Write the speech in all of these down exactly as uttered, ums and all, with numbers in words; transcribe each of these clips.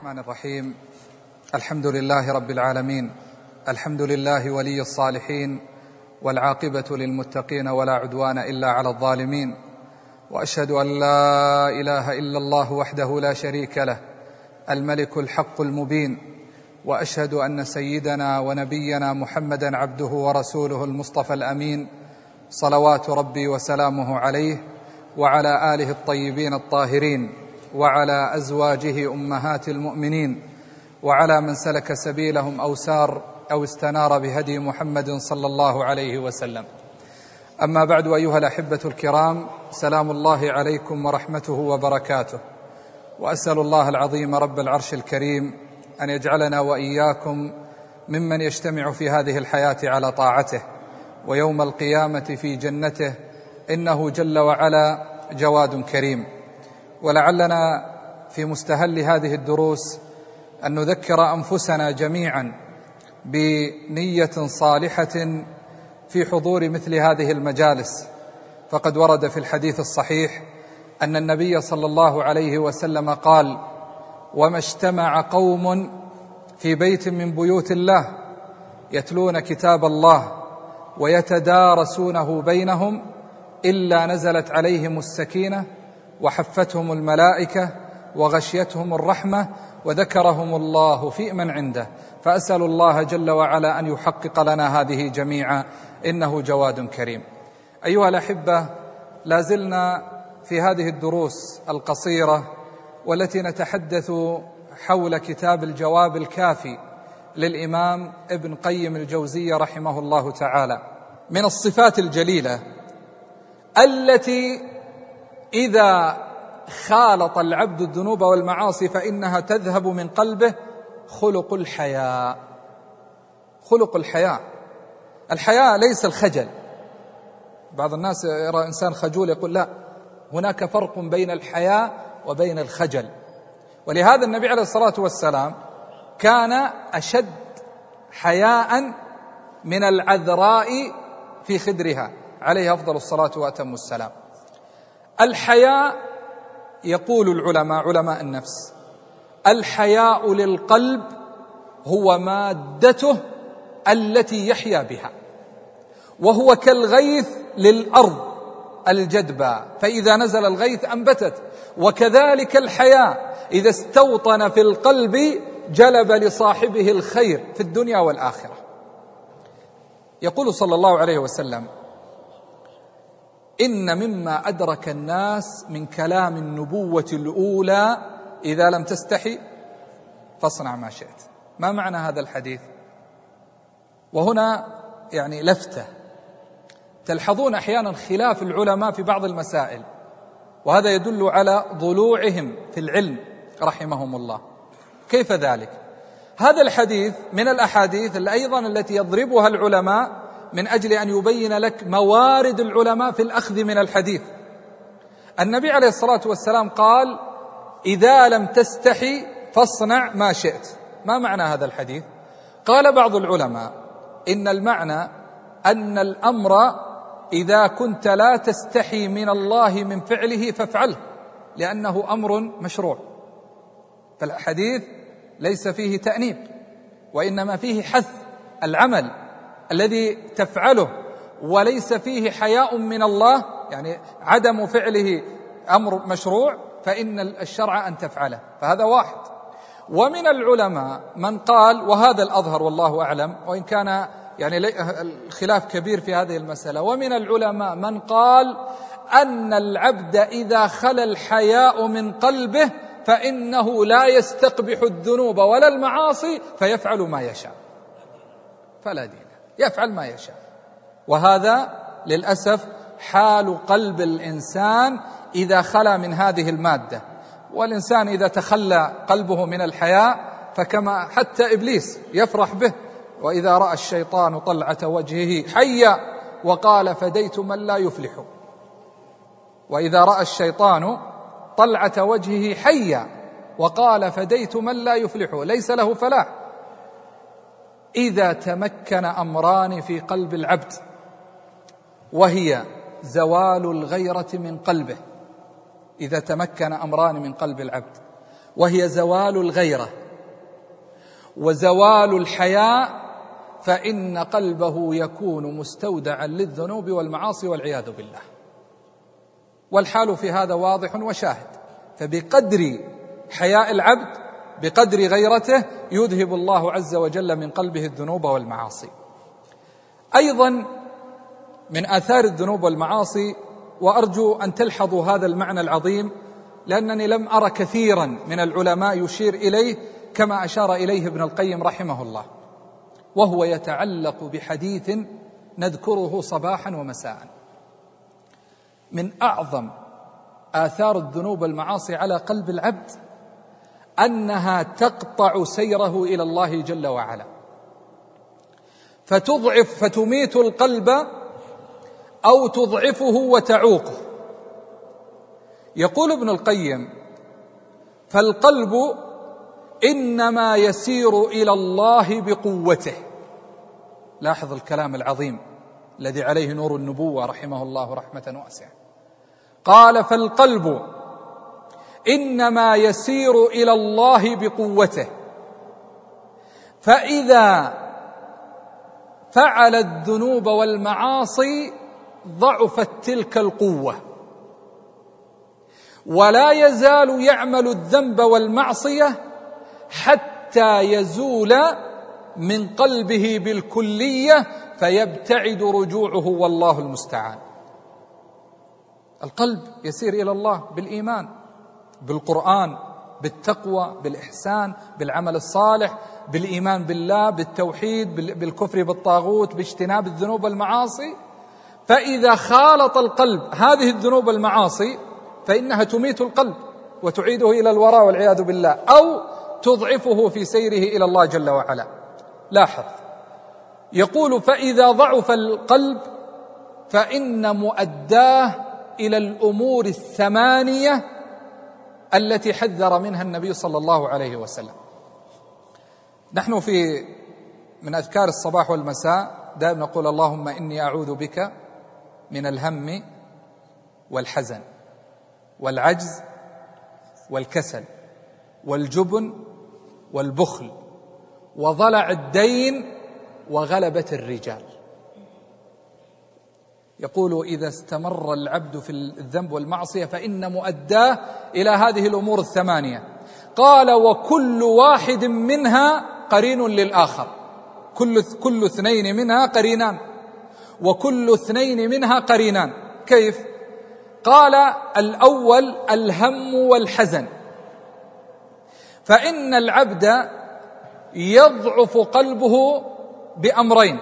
الرحمن الرحيم. الحمد لله رب العالمين، الحمد لله ولي الصالحين، والعاقبة للمتقين ولا عدوان إلا على الظالمين، وأشهد أن لا إله إلا الله وحده لا شريك له الملك الحق المبين، وأشهد أن سيدنا ونبينا محمدا عبده ورسوله المصطفى الأمين، صلوات ربي وسلامه عليه وعلى آله الطيبين الطاهرين، وعلى أزواجه أمهات المؤمنين، وعلى من سلك سبيلهم أو سار أو استنار بهدي محمد صلى الله عليه وسلم. أما بعد، أيها الأحبة الكرام، سلام الله عليكم ورحمته وبركاته، وأسأل الله العظيم رب العرش الكريم أن يجعلنا وإياكم ممن يجتمع في هذه الحياة على طاعته، ويوم القيامة في جنته، إنه جل وعلا جواد كريم. ولعلنا في مستهل هذه الدروس أن نذكر أنفسنا جميعا بنية صالحة في حضور مثل هذه المجالس، فقد ورد في الحديث الصحيح أن النبي صلى الله عليه وسلم قال: وما اجتمع قوم في بيت من بيوت الله يتلون كتاب الله ويتدارسونه بينهم إلا نزلت عليهم السكينة وحفتهم الملائكة وغشيتهم الرحمة وذكرهم الله في من عنده. فأسأل الله جل وعلا أن يحقق لنا هذه جميعا، إنه جواد كريم. أيها الأحبة، لازلنا في هذه الدروس القصيرة والتي نتحدث حول كتاب الجواب الكافي للإمام ابن قيم الجوزية رحمه الله تعالى. من الصفات الجليلة التي إذا خالط العبد الذنوب والمعاصي فإنها تذهب من قلبه خلق الحياء. خلق الحياء. الحياء ليس الخجل. بعض الناس يرى إنسان خجول يقول لا، هناك فرق بين الحياء وبين الخجل. ولهذا النبي عليه الصلاة والسلام كان أشد حياء من العذراء في خدرها، عليه أفضل الصلاة وأتم السلام. الحياء، يقول العلماء علماء النفس: الحياء للقلب هو مادته التي يحيا بها، وهو كالغيث للأرض الجدبى، فإذا نزل الغيث أنبتت. وكذلك الحياء إذا استوطن في القلب جلب لصاحبه الخير في الدنيا والآخرة. يقول صلى الله عليه وسلم: إن مما أدرك الناس من كلام النبوة الأولى إذا لم تستحي فاصنع ما شئت. ما معنى هذا الحديث؟ وهنا يعني لفتة. تلحظون أحيانا خلاف العلماء في بعض المسائل، وهذا يدل على ضلوعهم في العلم رحمهم الله. كيف ذلك؟ هذا الحديث من الأحاديث أيضا التي يضربها العلماء من أجل أن يبين لك موارد العلماء في الأخذ من الحديث. النبي عليه الصلاة والسلام قال: إذا لم تستحي فاصنع ما شئت. ما معنى هذا الحديث؟ قال بعض العلماء إن المعنى أن الأمر إذا كنت لا تستحي من الله من فعله فافعله، لأنه أمر مشروع. فالحديث ليس فيه تأنيب، وإنما فيه حث العمل الذي تفعله، وليس فيه حياء من الله، يعني عدم فعله أمر مشروع، فإن الشرع أن تفعله. فهذا واحد. ومن العلماء من قال، وهذا الأظهر والله أعلم، وإن كان يعني الخلاف كبير في هذه المسألة، ومن العلماء من قال أن العبد إذا خلا الحياء من قلبه فإنه لا يستقبح الذنوب ولا المعاصي فيفعل ما يشاء، فلا دين، يفعل ما يشاء. وهذا للأسف حال قلب الإنسان إذا خلا من هذه المادة. والإنسان إذا تخلى قلبه من الحياء فكما حتى إبليس يفرح به: وإذا رأى الشيطان طلعة وجهه حيا وقال فديت من لا يفلح. وإذا رأى الشيطان طلعة وجهه حيا وقال فديت من لا يفلح، ليس له فلاح. إذا تمكن أمران في قلب العبد، وهي زوال الغيرة من قلبه. إذا تمكن أمران من قلب العبد، وهي زوال الغيرة وزوال الحياء، فإن قلبه يكون مستودعا للذنوب والمعاصي والعياذ بالله. والحال في هذا واضح وشاهد، فبقدر حياء العبد بقدر غيرته يذهب الله عز وجل من قلبه الذنوب والمعاصي. أيضا من آثار الذنوب والمعاصي، وأرجو أن تلحظوا هذا المعنى العظيم لأنني لم أرى كثيرا من العلماء يشير إليه كما أشار إليه ابن القيم رحمه الله، وهو يتعلق بحديث نذكره صباحا ومساء. من أعظم آثار الذنوب والمعاصي على قلب العبد أنها تقطع سيره إلى الله جل وعلا، فتضعف فتميت القلب أو تضعفه وتعوقه. يقول ابن القيم: فالقلب إنما يسير إلى الله بقوته. لاحظ الكلام العظيم الذي عليه نور النبوة رحمه الله رحمة واسعة. قال: فالقلب إنما يسير إلى الله بقوته، فإذا فعل الذنوب والمعاصي ضعفت تلك القوة، ولا يزال يعمل الذنب والمعصية حتى يزول من قلبه بالكلية فيبتعد رجوعه، والله المستعان. القلب يسير إلى الله بالإيمان، بالقرآن، بالتقوى، بالإحسان، بالعمل الصالح، بالإيمان بالله، بالتوحيد، بالكفر بالطاغوت، باجتناب الذنوب والمعاصي. فإذا خالط القلب هذه الذنوب والمعاصي فإنها تميت القلب وتعيده إلى الوراء والعياذ بالله، أو تضعفه في سيره إلى الله جل وعلا. لاحظ، يقول: فإذا ضعف القلب فإن مؤداه إلى الأمور الثمانية التي حذر منها النبي صلى الله عليه وسلم. نحن في من أذكار الصباح والمساء دائما نقول: اللهم إني أعوذ بك من الهم والحزن والعجز والكسل والجبن والبخل وضلع الدين وغلبة الرجال. يقول: إذا استمر العبد في الذنب والمعصية فإن مؤداه إلى هذه الأمور الثمانية. قال: وكل واحد منها قرين للآخر، كل كل اثنين منها قرينان، وكل اثنين منها قرينان. كيف؟ قال: الأول الهم والحزن، فإن العبد يضعف قلبه بأمرين: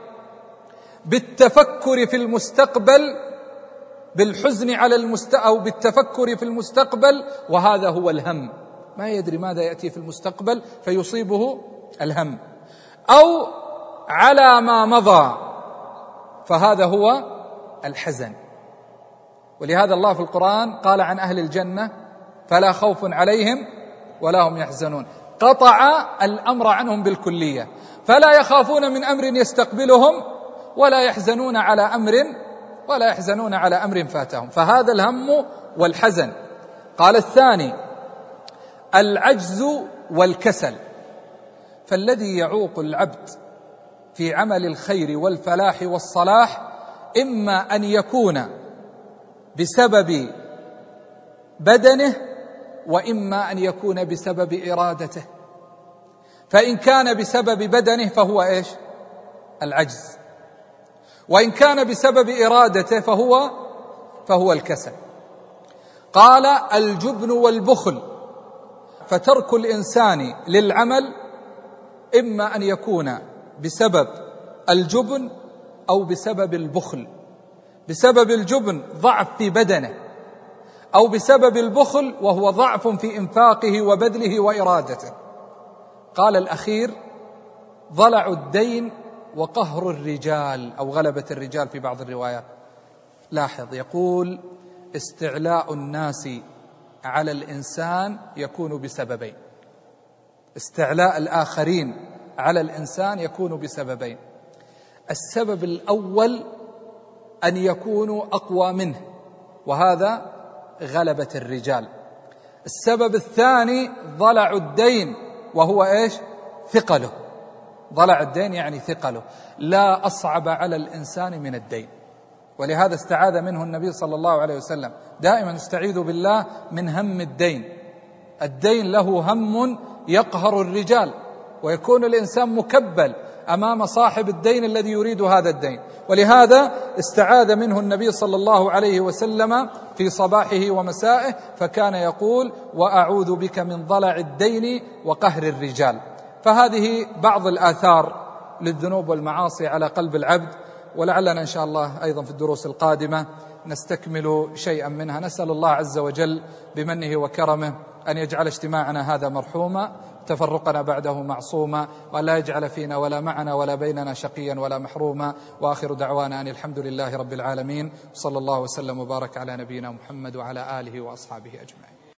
بالتفكر في المستقبل، بالحزن على المستقبل، أو بالتفكر في المستقبل، وهذا هو الهم، ما يدري ماذا يأتي في المستقبل فيصيبه الهم، أو على ما مضى فهذا هو الحزن. ولهذا الله في القرآن قال عن أهل الجنة: فلا خوف عليهم ولا هم يحزنون. قطع الأمر عنهم بالكلية، فلا يخافون من أمر يستقبلهم ولا يحزنون على أمر ولا يحزنون على أمر فاتهم، فهذا الهم والحزن. قال: الثاني العجز والكسل، فالذي يعوق العبد في عمل الخير والفلاح والصلاح إما أن يكون بسبب بدنه، وإما أن يكون بسبب إرادته. فإن كان بسبب بدنه فهو إيش؟ العجز، وإن كان بسبب إرادته فهو فهو الكسل. قال: الجبن والبخل، فترك الإنسان للعمل إما أن يكون بسبب الجبن أو بسبب البخل. بسبب الجبن ضعف في بدنه، أو بسبب البخل وهو ضعف في إنفاقه وبذله وإرادته. قال الأخير: ضلع الدين وقهر الرجال، أو غلبة الرجال في بعض الروايات. لاحظ، يقول: استعلاء الناس على الإنسان يكون بسببين. استعلاء الآخرين على الإنسان يكون بسببين: السبب الأول أن يكونوا أقوى منه، وهذا غلبة الرجال. السبب الثاني ضلع الدين، وهو إيش؟ ثقله. ضلع الدين يعني ثقله، لا أصعب على الإنسان من الدين، ولهذا استعاذ منه النبي صلى الله عليه وسلم. دائما استعيذ بالله من هم الدين. الدين له هم يقهر الرجال، ويكون الإنسان مكبل أمام صاحب الدين الذي يريد هذا الدين، ولهذا استعاذ منه النبي صلى الله عليه وسلم في صباحه ومسائه، فكان يقول: وأعوذ بك من ضلع الدين وقهر الرجال. فهذه بعض الآثار للذنوب والمعاصي على قلب العبد، ولعلنا إن شاء الله أيضا في الدروس القادمة نستكمل شيئا منها. نسأل الله عز وجل بمنه وكرمه أن يجعل اجتماعنا هذا مرحوما، تفرقنا بعده معصوما، وأن لا يجعل فينا ولا معنا ولا بيننا شقيا ولا محروما. وآخر دعوانا أن الحمد لله رب العالمين، صلى الله وسلم وبارك على نبينا محمد وعلى آله وأصحابه أجمعين.